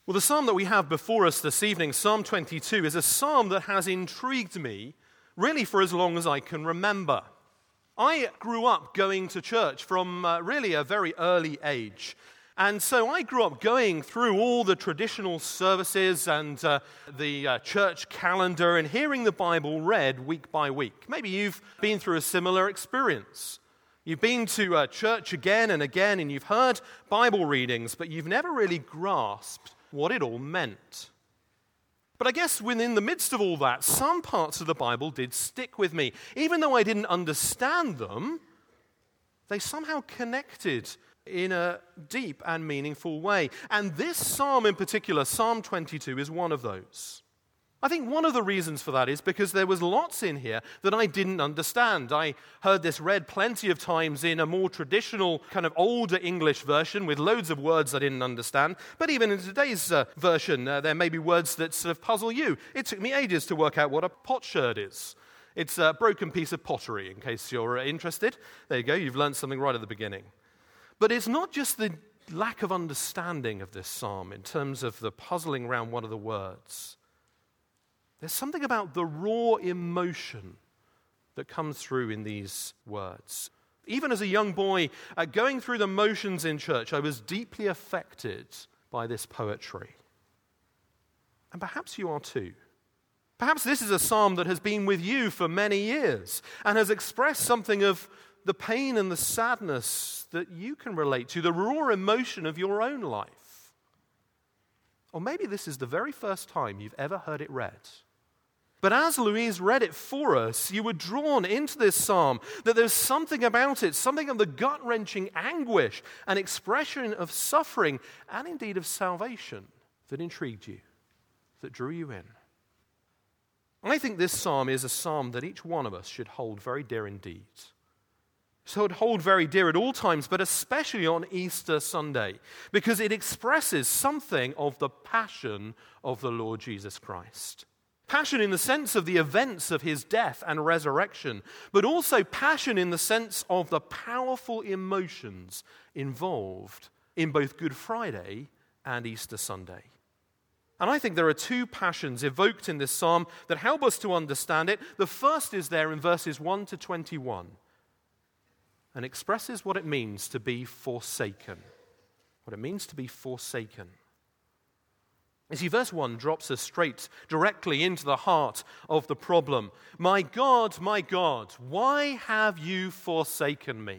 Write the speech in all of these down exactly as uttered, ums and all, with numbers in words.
Well, the psalm that we have before us this evening, Psalm twenty-two, is a psalm that has intrigued me really for as long as I can remember. I grew up going to church from uh, really a very early age. And so I grew up going through all the traditional services and uh, the uh, church calendar and hearing the Bible read week by week. Maybe you've been through a similar experience. You've been to uh, church again and again and you've heard Bible readings, but you've never really grasped what it all meant. But I guess within the midst of all that, some parts of the Bible did stick with me. Even though I didn't understand them, they somehow connected in a deep and meaningful way. And this psalm in particular, Psalm twenty-two, is one of those. I think one of the reasons for that is because there was lots in here that I didn't understand. I heard this read plenty of times in a more traditional, kind of older English version with loads of words I didn't understand. But even in today's uh, version, uh, there may be words that sort of puzzle you. It took me ages to work out what a potsherd is. It's a broken piece of pottery, in case you're uh, interested. There you go, you've learned something right at the beginning. But it's not just the lack of understanding of this psalm in terms of the puzzling around one of the words. There's something about the raw emotion that comes through in these words. Even as a young boy, uh, going through the motions in church, I was deeply affected by this poetry. And perhaps you are too. Perhaps this is a psalm that has been with you for many years and has expressed something of the pain and the sadness that you can relate to, the raw emotion of your own life. Or maybe this is the very first time you've ever heard it read. But as Louise read it for us, you were drawn into this psalm, that there's something about it, something of the gut-wrenching anguish, an expression of suffering, and indeed of salvation that intrigued you, that drew you in. I think this psalm is a psalm that each one of us should hold very dear indeed. So it hold very dear at all times, but especially on Easter Sunday, because it expresses something of the passion of the Lord Jesus Christ. Passion in the sense of the events of his death and resurrection, but also passion in the sense of the powerful emotions involved in both Good Friday and Easter Sunday. And I think there are two passions evoked in this psalm that help us to understand it. The first is there in verses one to twenty-one. And expresses what it means to be forsaken. What it means to be forsaken. You see, verse one drops us straight, directly into the heart of the problem. My God, my God, why have you forsaken me?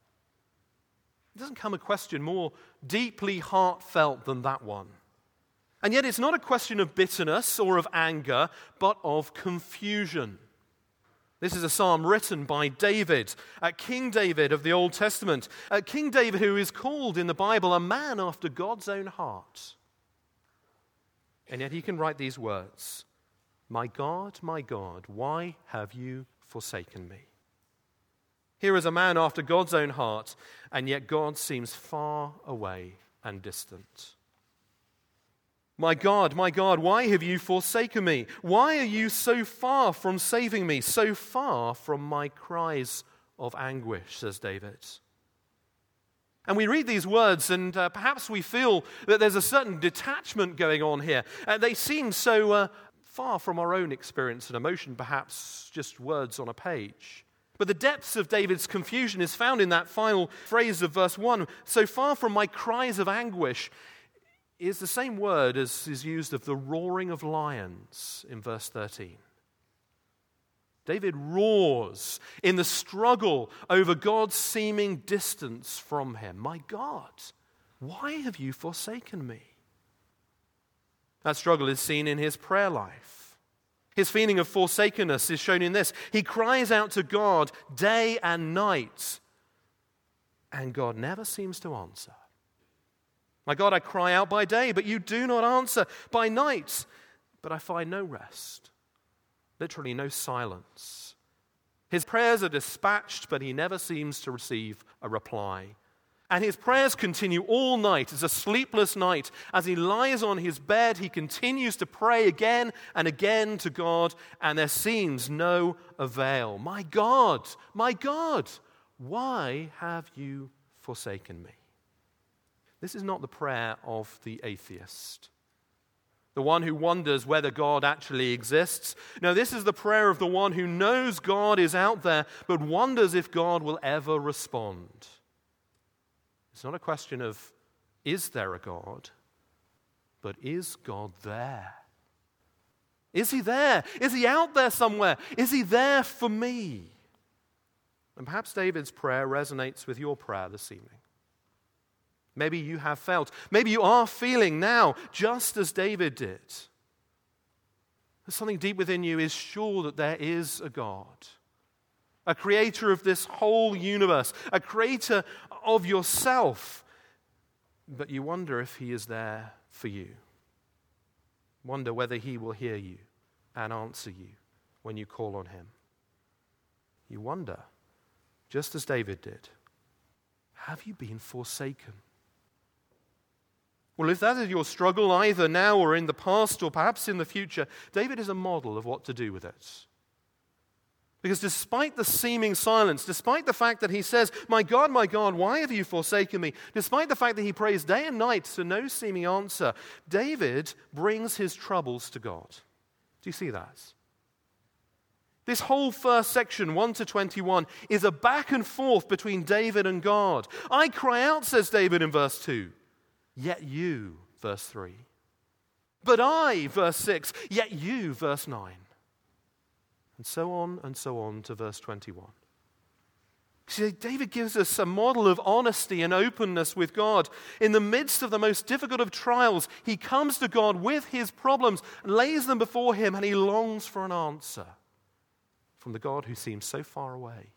It doesn't come a question more deeply heartfelt than that one. And yet it's not a question of bitterness or of anger, but of confusion. This is a psalm written by David, uh, King David of the Old Testament. Uh, King David, who is called in the Bible a man after God's own heart. And yet he can write these words, My God, my God, why have you forsaken me? Here is a man after God's own heart, and yet God seems far away and distant. My God, my God, why have you forsaken me? Why are you so far from saving me, so far from my cries of anguish, says David. And we read these words and uh, perhaps we feel that there's a certain detachment going on here. Uh, they seem so uh, far from our own experience and emotion, perhaps just words on a page. But the depths of David's confusion is found in that final phrase of verse one. So far from my cries of anguish is the same word as is used of the roaring of lions in verse thirteen. David roars in the struggle over God's seeming distance from him. My God, why have you forsaken me? That struggle is seen in his prayer life. His feeling of forsakenness is shown in this. He cries out to God day and night, and God never seems to answer. My God, I cry out by day, but you do not answer. By night, but I find no rest. Literally no silence. His prayers are dispatched, but he never seems to receive a reply. And his prayers continue all night. It's a sleepless night. As he lies on his bed, he continues to pray again and again to God, and there seems no avail. My God, my God, why have you forsaken me? This is not the prayer of the atheist. the one who wonders whether God actually exists. No, this is the prayer of the one who knows God is out there, but wonders if God will ever respond. It's not a question of, is there a God? But is God there? Is he there? Is he out there somewhere? Is he there for me? And perhaps David's prayer resonates with your prayer this evening. Maybe you have felt, maybe you are feeling now, just as David did. Something deep within you is sure that there is a God, a creator of this whole universe, a creator of yourself. But you wonder if he is there for you. Wonder whether he will hear you and answer you when you call on him. You wonder, just as David did, have you been forsaken? Well, if that is your struggle, either now or in the past or perhaps in the future, David is a model of what to do with it. Because despite the seeming silence, despite the fact that he says, "My God, my God, why have you forsaken me?" Despite the fact that he prays day and night to no seeming answer, David brings his troubles to God. Do you see that? This whole first section, one to twenty-one, is a back and forth between David and God. I cry out, says David in verse two. Yet you, verse three. But I, verse six. Yet you, verse nine. And so on and so on to verse twenty-one. See, David gives us a model of honesty and openness with God. In the midst of the most difficult of trials, he comes to God with his problems, lays them before him, and he longs for an answer from the God who seems so far away.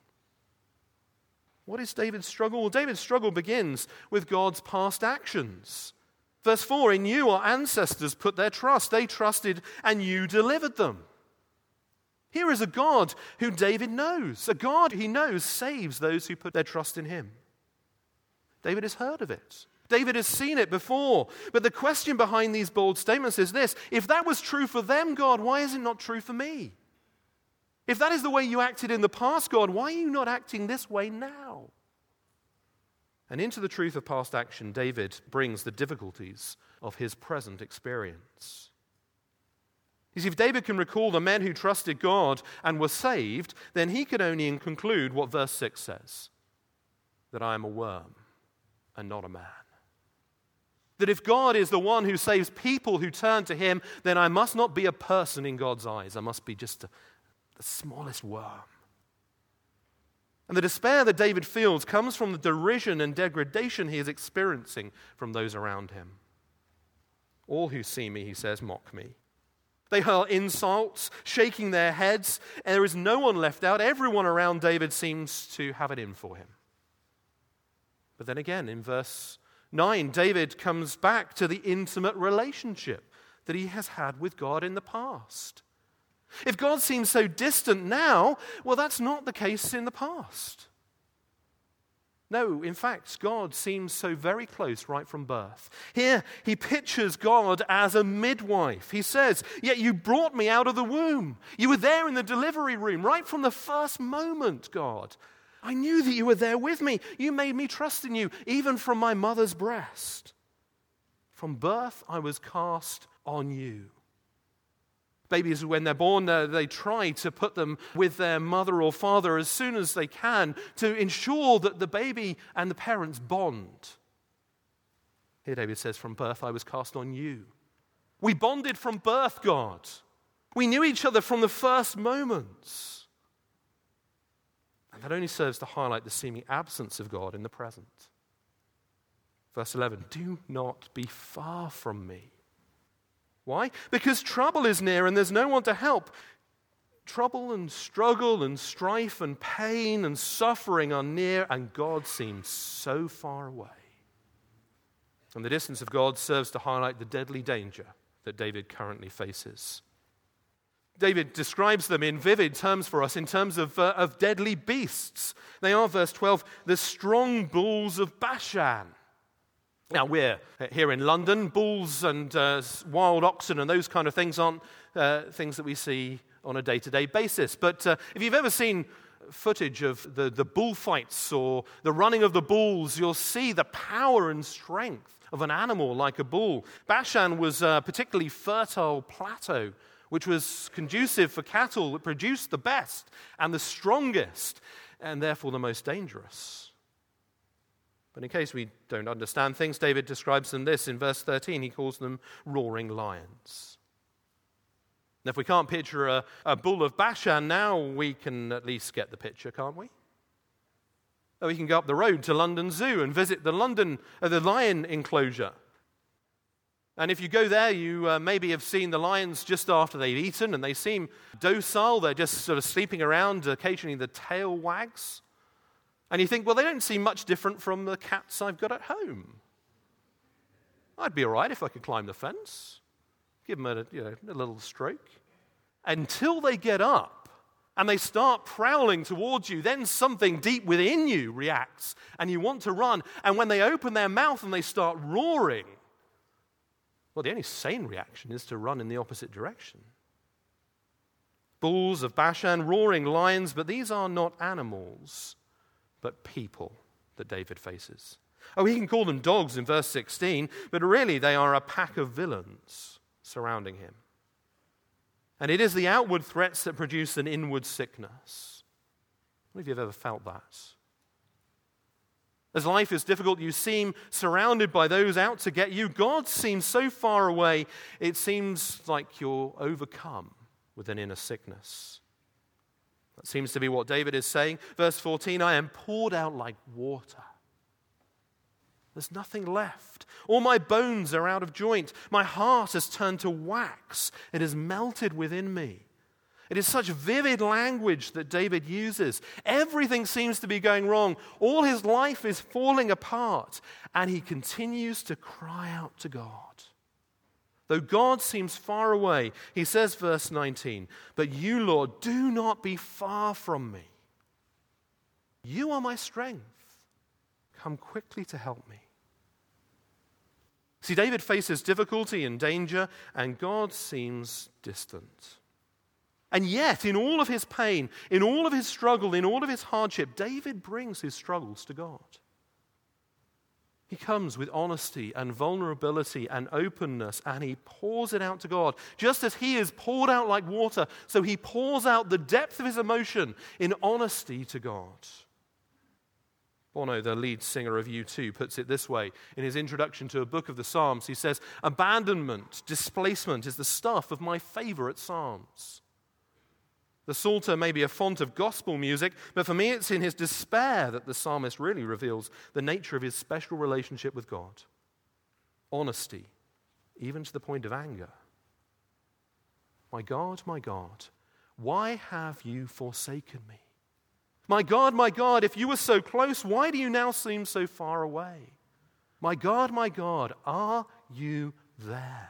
What is David's struggle? Well, David's struggle begins with God's past actions. Verse four, in you our ancestors put their trust. They trusted and you delivered them. Here is a God who David knows. A God he knows saves those who put their trust in him. David has heard of it. David has seen it before. But the question behind these bold statements is this: if that was true for them, God, why is it not true for me? If that is the way you acted in the past, God, why are you not acting this way now? And into the truth of past action, David brings the difficulties of his present experience. You see, if David can recall the men who trusted God and were saved, then he can only conclude what verse six says, that I am a worm and not a man. That if God is the one who saves people who turn to him, then I must not be a person in God's eyes. I must be just a the smallest worm. And the despair that David feels comes from the derision and degradation he is experiencing from those around him. All who see me, he says, mock me. They hurl insults, shaking their heads, and there is no one left out. Everyone around David seems to have it in for him. But then again, in verse nine, David comes back to the intimate relationship that he has had with God in the past. If God seems so distant now, well, that's not the case in the past. No, in fact, God seems so very close right from birth. Here, he pictures God as a midwife. He says, yet you brought me out of the womb. You were there in the delivery room right from the first moment, God. I knew that you were there with me. You made me trust in you, even from my mother's breast. From birth, I was cast on you. Babies, when they're born, they try to put them with their mother or father as soon as they can to ensure that the baby and the parents bond. Here David says, from birth I was cast on you. We bonded from birth, God. We knew each other from the first moments. And that only serves to highlight the seeming absence of God in the present. Verse eleven, do not be far from me. Why? Because trouble is near and there's no one to help. Trouble and struggle and strife and pain and suffering are near, and God seems so far away. And the distance of God serves to highlight the deadly danger that David currently faces. David describes them in vivid terms for us in terms of, uh, of deadly beasts. They are, verse twelve, the strong bulls of Bashan. Now, we're here in London. Bulls and uh, wild oxen and those kind of things aren't uh, things that we see on a day-to-day basis. But uh, if you've ever seen footage of the, the bullfights or the running of the bulls, you'll see the power and strength of an animal like a bull. Bashan was a particularly fertile plateau, which was conducive for cattle that produced the best and the strongest, and therefore the most dangerous. But in case we don't understand things, David describes them this in verse thirteen. He calls them roaring lions. And if we can't picture a, a bull of Bashan now, we can at least get the picture, can't we? Or we can go up the road to London Zoo and visit the London uh, the lion enclosure. And if you go there, you uh, maybe have seen the lions just after they've eaten, and they seem docile. They're just sort of sleeping around. Occasionally the tail wags. And you think, well, they don't seem much different from the cats I've got at home. I'd be all right if I could climb the fence, give them a, you know, a little stroke. Until they get up and they start prowling towards you, then something deep within you reacts, and you want to run. And when they open their mouth and they start roaring, well, the only sane reaction is to run in the opposite direction. Bulls of Bashan, roaring lions, but these are not animals, but people that David faces. Oh, he can call them dogs in verse sixteen, but really they are a pack of villains surrounding him. And it is the outward threats that produce an inward sickness. I wonder if you've ever felt that. As life is difficult, you seem surrounded by those out to get you. God seems so far away, it seems like you're overcome with an inner sickness. That seems to be what David is saying. Verse fourteen, I am poured out like water. There's nothing left. All my bones are out of joint. My heart has turned to wax. It has melted within me. It is such vivid language that David uses. Everything seems to be going wrong. All his life is falling apart. And he continues to cry out to God. Though God seems far away, he says, verse nineteen, but you, Lord, do not be far from me. You are my strength. Come quickly to help me. See, David faces difficulty and danger, and God seems distant. And yet, in all of his pain, in all of his struggle, in all of his hardship, David brings his struggles to God. He comes with honesty and vulnerability and openness, and he pours it out to God. Just as he is poured out like water, so he pours out the depth of his emotion in honesty to God. Bono, the lead singer of U two, puts it this way in his introduction to a book of the Psalms. He says, abandonment, displacement is the stuff of my favorite Psalms. The Psalter may be a font of gospel music, but for me it's in his despair that the psalmist really reveals the nature of his special relationship with God. Honesty, even to the point of anger. My God, my God, why have you forsaken me? My God, my God, if you were so close, why do you now seem so far away? My God, my God, are you there?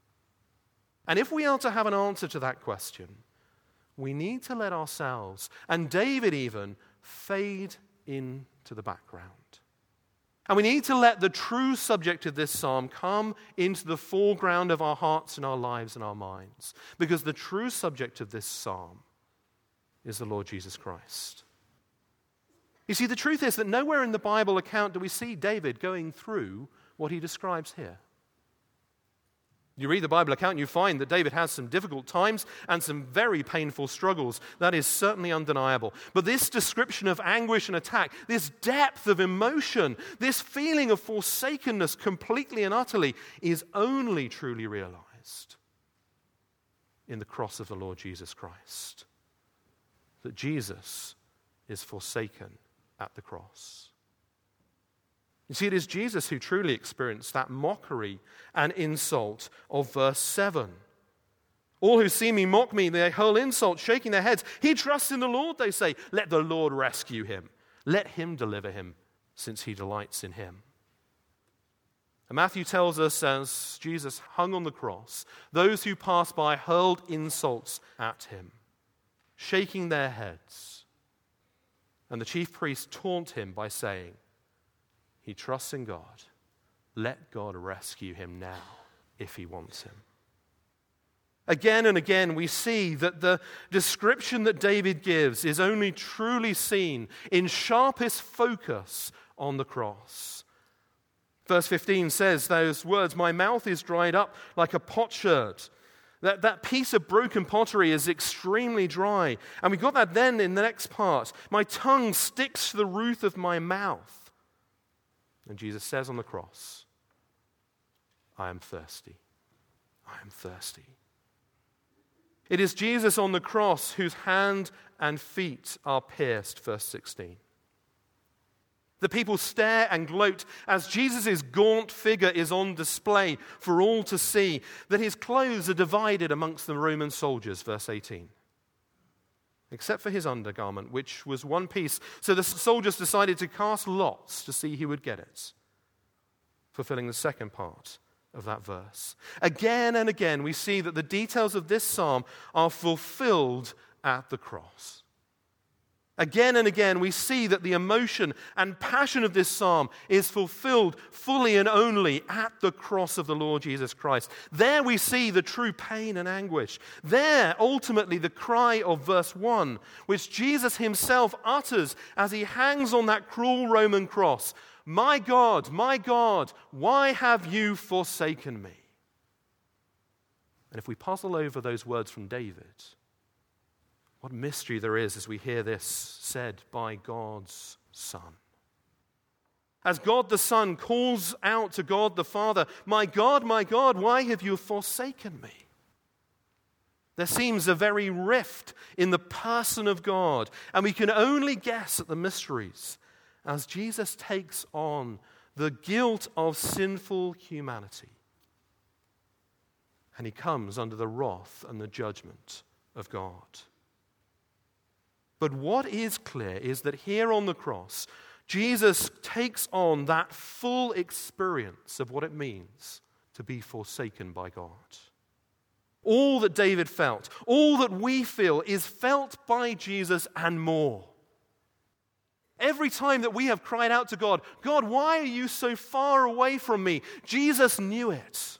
And if we are to have an answer to that question, we need to let ourselves, and David even, fade into the background. And we need to let the true subject of this psalm come into the foreground of our hearts and our lives and our minds. Because the true subject of this psalm is the Lord Jesus Christ. You see, the truth is that nowhere in the Bible account do we see David going through what he describes here. You read the Bible account and you find that David has some difficult times and some very painful struggles. That is certainly undeniable. But this description of anguish and attack, this depth of emotion, this feeling of forsakenness completely and utterly is only truly realized in the cross of the Lord Jesus Christ. That Jesus is forsaken at the cross. You see, it is Jesus who truly experienced that mockery and insult of verse seven. All who see me mock me, they hurl insults, shaking their heads. He trusts in the Lord, they say. Let the Lord rescue him. Let him deliver him, since he delights in him. And Matthew tells us as Jesus hung on the cross, those who passed by hurled insults at him, shaking their heads. And the chief priests taunt him by saying, he trusts in God. Let God rescue him now if he wants him. Again and again we see that the description that David gives is only truly seen in sharpest focus on the cross. Verse fifteen says those words, "My mouth is dried up like a potsherd." That, that piece of broken pottery is extremely dry. And we got that then in the next part. "My tongue sticks to the roof of my mouth." And Jesus says on the cross, "I am thirsty. I am thirsty." It is Jesus on the cross whose hand and feet are pierced, verse sixteen. The people stare and gloat as Jesus' gaunt figure is on display for all to see, that his clothes are divided amongst the Roman soldiers, verse eighteen. Except for his undergarment, which was one piece. So the soldiers decided to cast lots to see who would get it, fulfilling the second part of that verse. Again and again, we see that the details of this psalm are fulfilled at the cross. Again and again, we see that the emotion and passion of this psalm is fulfilled fully and only at the cross of the Lord Jesus Christ. There we see the true pain and anguish. There, ultimately, the cry of verse one, which Jesus himself utters as he hangs on that cruel Roman cross. "My God, my God, why have you forsaken me?" And if we puzzle over those words from David, what mystery there is as we hear this said by God's Son. As God the Son calls out to God the Father, "My God, my God, why have you forsaken me?" There seems a very rift in the person of God, and we can only guess at the mysteries as Jesus takes on the guilt of sinful humanity. And he comes under the wrath and the judgment of God. But what is clear is that here on the cross, Jesus takes on that full experience of what it means to be forsaken by God. All that David felt, all that we feel, is felt by Jesus and more. Every time that we have cried out to God, "God, why are you so far away from me?" Jesus knew it.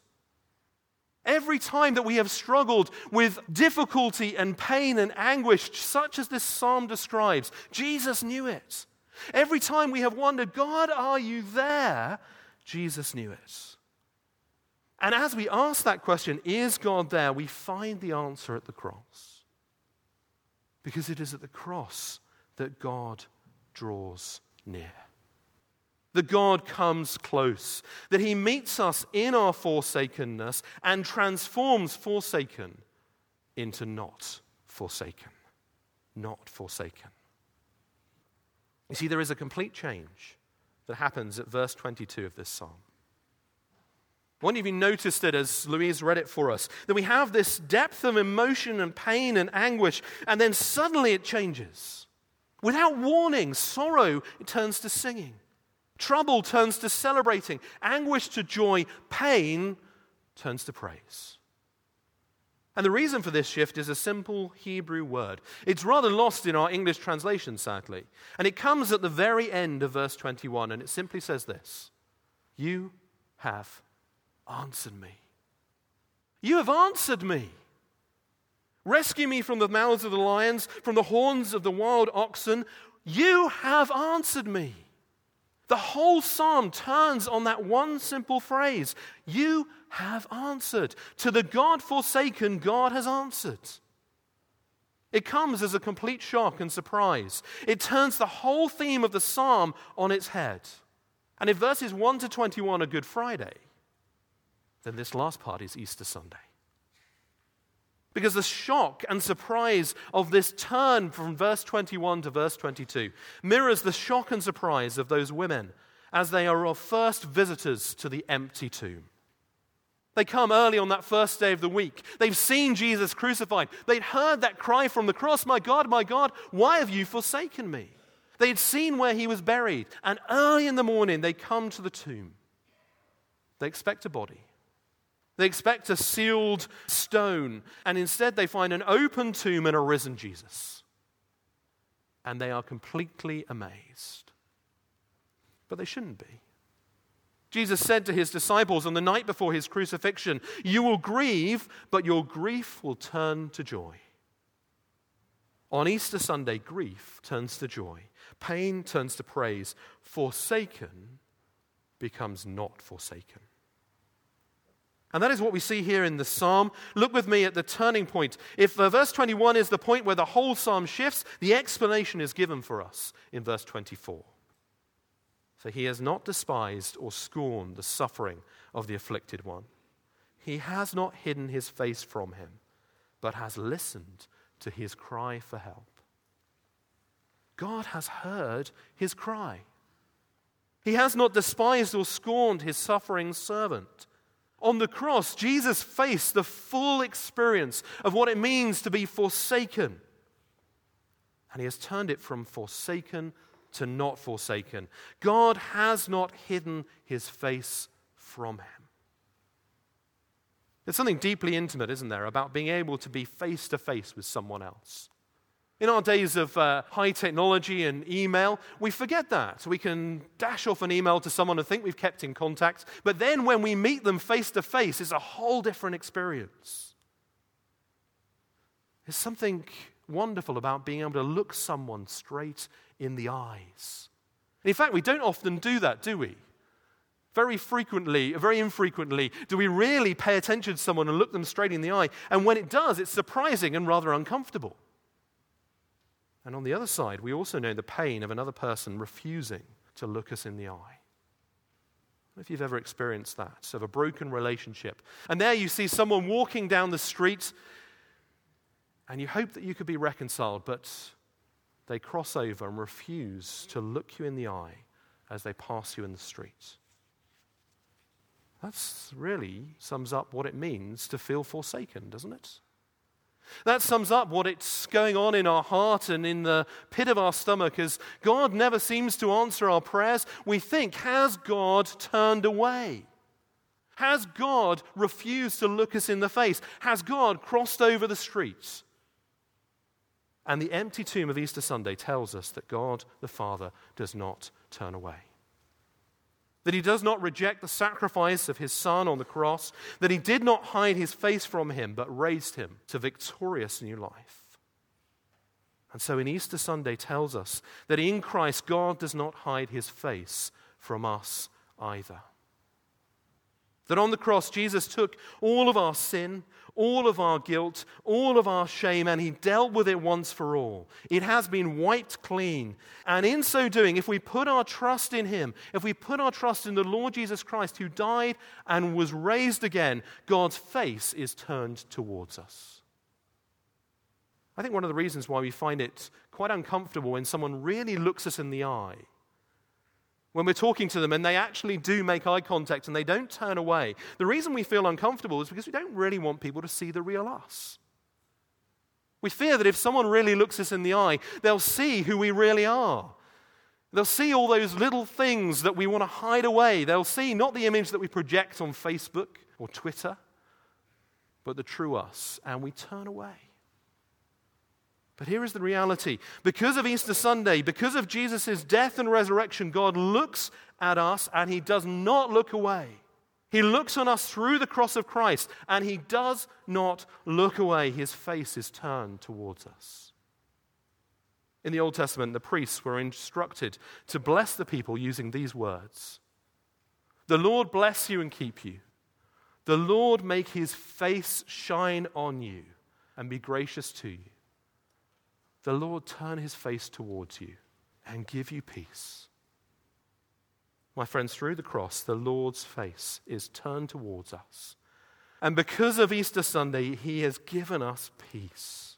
Every time that we have struggled with difficulty and pain and anguish, such as this psalm describes, Jesus knew it. Every time we have wondered, "God, are you there?" Jesus knew it. And as we ask that question, "Is God there?" we find the answer at the cross. Because it is at the cross that God draws near. That God comes close, that he meets us in our forsakenness and transforms forsaken into not forsaken. Not forsaken. You see, there is a complete change that happens at verse twenty-two of this psalm. I wonder if you noticed it as Louise read it for us, that we have this depth of emotion and pain and anguish, and then suddenly it changes. Without warning, sorrow turns to singing. Trouble turns to celebrating. Anguish to joy. Pain turns to praise. And the reason for this shift is a simple Hebrew word. It's rather lost in our English translation, sadly. And it comes at the very end of verse twenty-one, and it simply says this: "You have answered me." You have answered me. Rescue me from the mouths of the lions, from the horns of the wild oxen. You have answered me. The whole psalm turns on that one simple phrase. You have answered. To the God-forsaken, God has answered. It comes as a complete shock and surprise. It turns the whole theme of the psalm on its head. And if verses one to twenty-one are Good Friday, then this last part is Easter Sunday. Because the shock and surprise of this turn from verse twenty-one to verse twenty-two mirrors the shock and surprise of those women as they are our first visitors to the empty tomb. They come early on that first day of the week. They've seen Jesus crucified. They'd heard that cry from the cross, "My God, my God, why have you forsaken me?" They'd seen where he was buried, and early in the morning they come to the tomb. They expect a body. They expect a sealed stone, and instead they find an open tomb and a risen Jesus. And they are completely amazed. But they shouldn't be. Jesus said to his disciples on the night before his crucifixion, "You will grieve, but your grief will turn to joy." On Easter Sunday, grief turns to joy. Pain turns to praise. Forsaken becomes not forsaken. And that is what we see here in the psalm. Look with me at the turning point. If uh, verse twenty-one is the point where the whole psalm shifts, the explanation is given for us in verse twenty-four. For he has not despised or scorned the suffering of the afflicted one. He has not hidden his face from him, but has listened to his cry for help. God has heard his cry. He has not despised or scorned his suffering servant. On the cross, Jesus faced the full experience of what it means to be forsaken. And he has turned it from forsaken to not forsaken. God has not hidden his face from him. There's something deeply intimate, isn't there, about being able to be face to face with someone else. In our days of uh, high technology and email, we forget that. We can dash off an email to someone and think we've kept in contact, but then when we meet them face to face, it's a whole different experience. There's something wonderful about being able to look someone straight in the eyes. In fact, we don't often do that, do we? Very frequently, very infrequently, do we really pay attention to someone and look them straight in the eye, and when it does, it's surprising and rather uncomfortable. And on the other side, we also know the pain of another person refusing to look us in the eye. I don't know if you've ever experienced that, of a broken relationship. And there you see someone walking down the street, and you hope that you could be reconciled, but they cross over and refuse to look you in the eye as they pass you in the street. That's really sums up what it means to feel forsaken, doesn't it? That sums up what it's going on in our heart and in the pit of our stomach as God never seems to answer our prayers. We think, has God turned away? Has God refused to look us in the face? Has God crossed over the streets? And the empty tomb of Easter Sunday tells us that God the Father does not turn away. That he does not reject the sacrifice of his Son on the cross, that he did not hide his face from him, but raised him to victorious new life. And so in Easter Sunday tells us that in Christ, God does not hide his face from us either. That on the cross, Jesus took all of our sin, all of our guilt, all of our shame, and he dealt with it once for all. It has been wiped clean. And in so doing, if we put our trust in him, if we put our trust in the Lord Jesus Christ who died and was raised again, God's face is turned towards us. I think one of the reasons why we find it quite uncomfortable when someone really looks us in the eye, when we're talking to them and they actually do make eye contact and they don't turn away, the reason we feel uncomfortable is because we don't really want people to see the real us. We fear that if someone really looks us in the eye, they'll see who we really are. They'll see all those little things that we want to hide away. They'll see not the image that we project on Facebook or Twitter, but the true us, and we turn away. But here is the reality. Because of Easter Sunday, because of Jesus' death and resurrection, God looks at us and he does not look away. He looks on us through the cross of Christ and he does not look away. His face is turned towards us. In the Old Testament, the priests were instructed to bless the people using these words. The Lord bless you and keep you. The Lord make his face shine on you and be gracious to you. The Lord turn his face towards you and give you peace. My friends, through the cross, the Lord's face is turned towards us. And because of Easter Sunday, he has given us peace.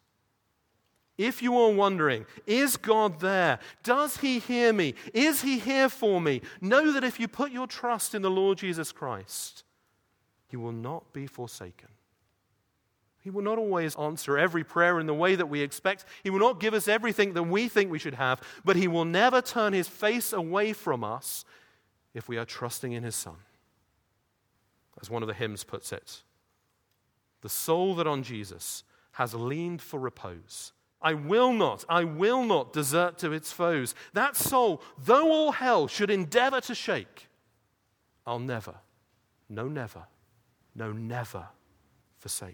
If you are wondering, is God there? Does he hear me? Is he here for me? Know that if you put your trust in the Lord Jesus Christ, you will not be forsaken. He will not always answer every prayer in the way that we expect. He will not give us everything that we think we should have, but he will never turn his face away from us if we are trusting in his Son. As one of the hymns puts it, the soul that on Jesus has leaned for repose, I will not, I will not desert to its foes. That soul, though all hell should endeavor to shake, I'll never, no never, no never forsake.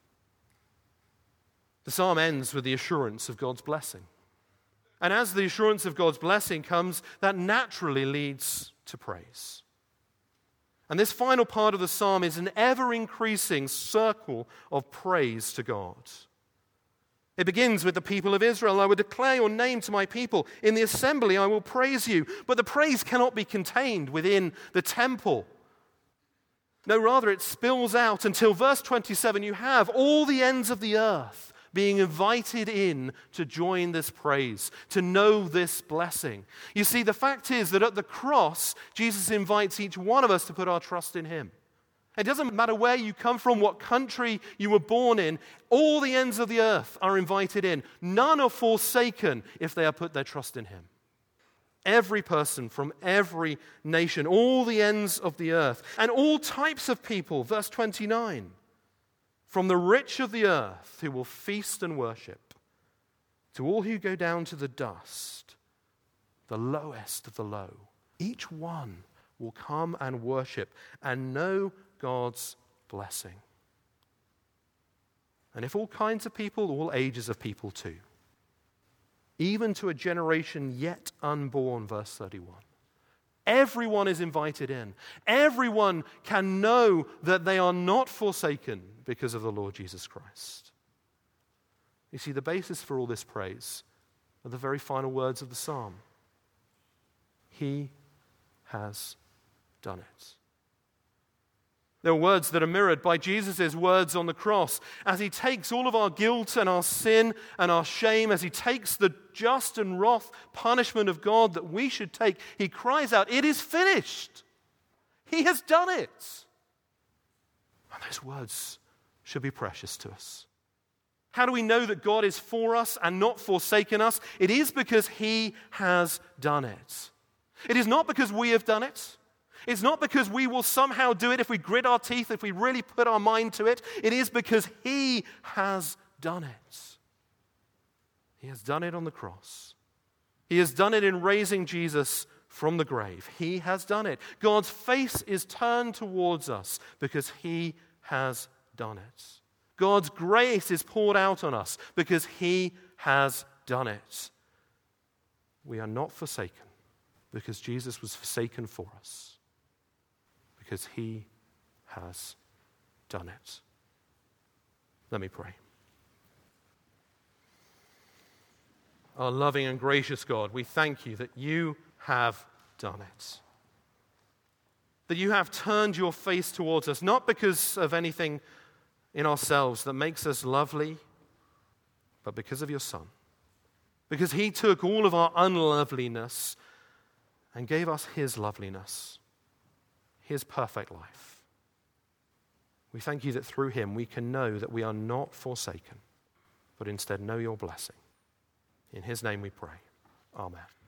The psalm ends with the assurance of God's blessing. And as the assurance of God's blessing comes, that naturally leads to praise. And this final part of the psalm is an ever-increasing circle of praise to God. It begins with the people of Israel. I will declare your name to my people. In the assembly I will praise you. But the praise cannot be contained within the temple. No, rather it spills out until verse twenty-seven. You have all the ends of the earth being invited in to join this praise, to know this blessing. You see, the fact is that at the cross, Jesus invites each one of us to put our trust in him. It doesn't matter where you come from, what country you were born in, all the ends of the earth are invited in. None are forsaken if they have put their trust in him. Every person from every nation, all the ends of the earth, and all types of people, verse twenty-nine, from the rich of the earth who will feast and worship, to all who go down to the dust, the lowest of the low, each one will come and worship and know God's blessing. And if all kinds of people, all ages of people too, even to a generation yet unborn, verse thirty-one. Everyone is invited in. Everyone can know that they are not forsaken because of the Lord Jesus Christ. You see, the basis for all this praise are the very final words of the psalm. He has done it. They're words that are mirrored by Jesus' words on the cross as he takes all of our guilt and our sin and our shame, as he takes the just and wrath punishment of God that we should take. He cries out, "It is finished." He has done it. And those words should be precious to us. How do we know that God is for us and not forsaken us? It is because he has done it. It is not because we have done it. It's not because we will somehow do it if we grit our teeth, if we really put our mind to it. It is because he has done it. He has done it on the cross. He has done it in raising Jesus from the grave. He has done it. God's face is turned towards us because he has done it. God's grace is poured out on us because he has done it. We are not forsaken because Jesus was forsaken for us. Because he has done it. Let me pray. Our loving and gracious God, we thank you that you have done it. That you have turned your face towards us, not because of anything in ourselves that makes us lovely, but because of your Son. Because he took all of our unloveliness and gave us his loveliness. His perfect life. We thank you that through him we can know that we are not forsaken, but instead know your blessing. In his name we pray. Amen.